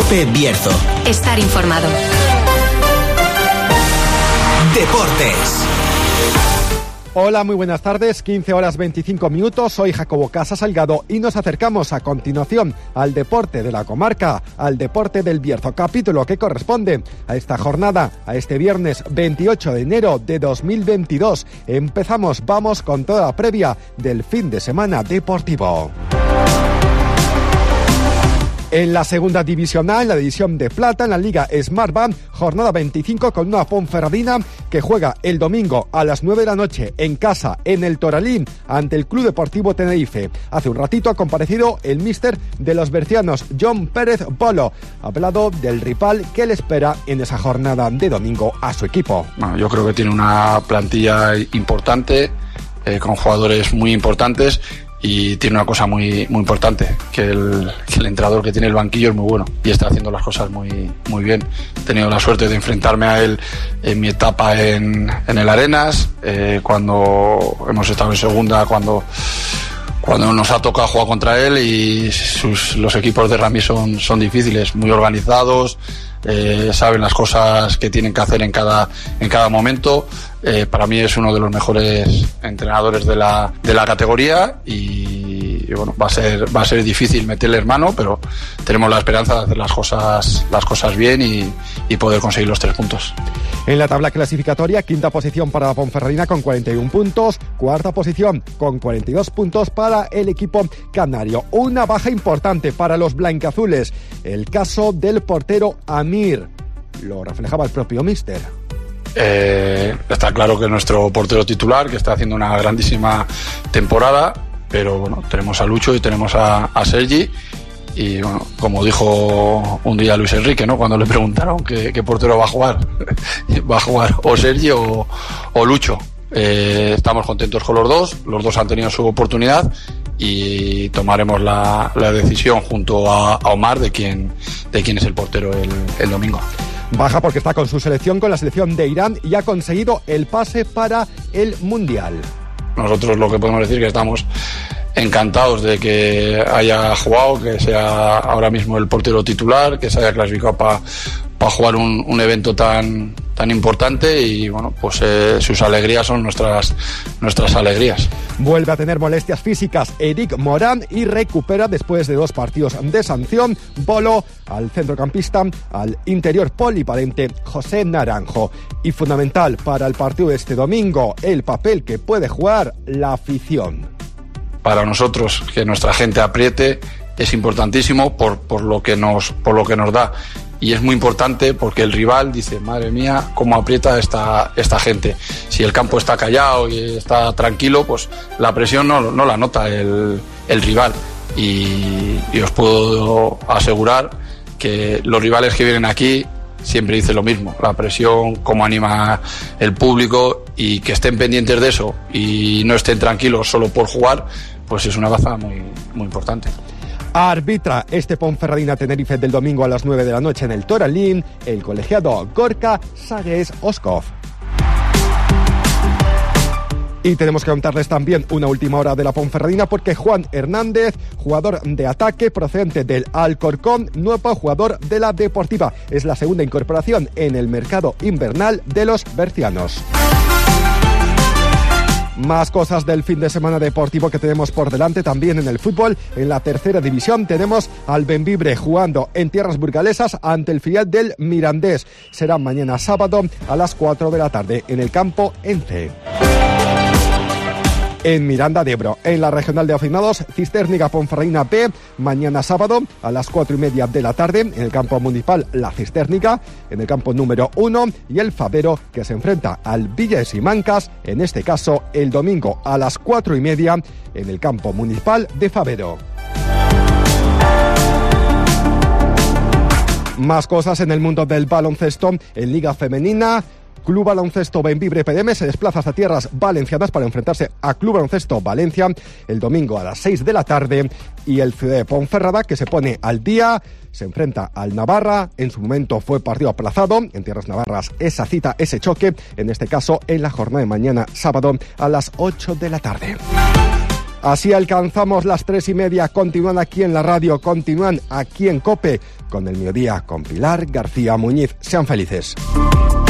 COPE Bierzo. Estar informado. Deportes. Hola, muy buenas tardes, 15:25. Soy Jacobo Casa Salgado y nos acercamos a continuación al deporte de la comarca, al deporte del Bierzo, capítulo que corresponde a esta jornada, a este viernes 28 de enero de 2022. Vamos con toda la previa del fin de semana deportivo. En la segunda división A, en la división de plata, en la Liga Smartbank, jornada 25 con una Ponferradina que juega el domingo a las 9 de la noche en casa, en el Toralín, ante el Club Deportivo Tenerife. Hace un ratito ha comparecido el míster de los bercianos, John Pérez Bolo. Ha hablado del rival que le espera en esa jornada de domingo a su equipo. Bueno, yo creo que tiene una plantilla importante, con jugadores muy importantes. Y tiene una cosa muy importante, que el entrenador que tiene el banquillo es muy bueno y está haciendo las cosas muy bien. He tenido la suerte de enfrentarme a él en mi etapa en el Arenas, cuando hemos estado en segunda, cuando nos ha tocado jugar contra él, y los equipos de Rami son difíciles, muy organizados, saben las cosas que tienen que hacer en cada momento. Para mí es uno de los mejores entrenadores de la categoría y bueno, va a ser difícil meterle mano, pero tenemos la esperanza de hacer las cosas bien y poder conseguir los 3 puntos. En la tabla clasificatoria, quinta posición para la Ponferradina con 41 puntos, cuarta posición con 42 puntos para el equipo canario. Una baja importante para los blancazules, el caso del portero Amir. Lo reflejaba el propio míster. Está claro que nuestro portero titular, que está haciendo una grandísima temporada, pero bueno, tenemos a Lucho y tenemos a Sergi, y bueno, como dijo un día Luis Enrique, ¿no?, cuando le preguntaron qué portero va a jugar va a jugar o Sergi o Lucho. Estamos contentos con los dos han tenido su oportunidad y tomaremos la decisión junto a Omar de quién es el portero el domingo. Baja porque está con su selección, con la selección de Irán, y ha conseguido el pase para el Mundial. Nosotros lo que podemos decir es que estamos encantados de que haya jugado, que sea ahora mismo el portero titular, que se haya clasificado para jugar un evento tan importante, y bueno, pues sus alegrías son nuestras alegrías. Vuelve a tener molestias físicas Eric Morán y recupera después de 2 partidos de sanción Bolo al centrocampista, al interior polivalente José Naranjo. Y fundamental para el partido de este domingo, el papel que puede jugar la afición. Para nosotros, que nuestra gente apriete es importantísimo por lo que nos da. Y es muy importante porque el rival dice, madre mía, cómo aprieta esta gente. Si el campo está callado y está tranquilo, pues la presión no la nota el rival. Y os puedo asegurar que los rivales que vienen aquí siempre dicen lo mismo. La presión, cómo anima el público, y que estén pendientes de eso y no estén tranquilos solo por jugar, pues es una baza muy importante. Arbitra este Ponferradina Tenerife del domingo a las 9 de la noche en el Toralín el colegiado Gorka Sagues Oskov. Y tenemos que contarles también una última hora de la Ponferradina, porque Juan Hernández, jugador de ataque procedente del Alcorcón, nuevo jugador de la Deportiva. Es la segunda incorporación en el mercado invernal de los bercianos. Más cosas del fin de semana deportivo que tenemos por delante también en el fútbol. En la tercera división tenemos al Bembibre jugando en tierras burgalesas ante el filial del Mirandés. Será mañana sábado a las 4 de la tarde en el campo Ence. En Miranda de Ebro, en la regional de aficionados, Cistérnica Ponferradina B, mañana sábado a las 4:30 de la tarde en el campo municipal La Cistérnica, en el campo número 1, y el Favero, que se enfrenta al Villa de Simancas, en este caso el domingo a las 4:30 en el campo municipal de Favero. Más cosas en el mundo del baloncesto. En Liga Femenina, Club Baloncesto Bembibre PDM se desplaza hasta tierras valencianas para enfrentarse a Club Baloncesto Valencia el domingo a las 6 de la tarde, y el Ciudad de Ponferrada, que se pone al día, se enfrenta al Navarra. En su momento fue partido aplazado en tierras navarras esa cita, ese choque, en este caso en la jornada de mañana sábado a las 8 de la tarde. Así alcanzamos las 3:30. Continúan aquí en la radio, continúan aquí en COPE con el Mediodía con Pilar García Muñiz. Sean felices.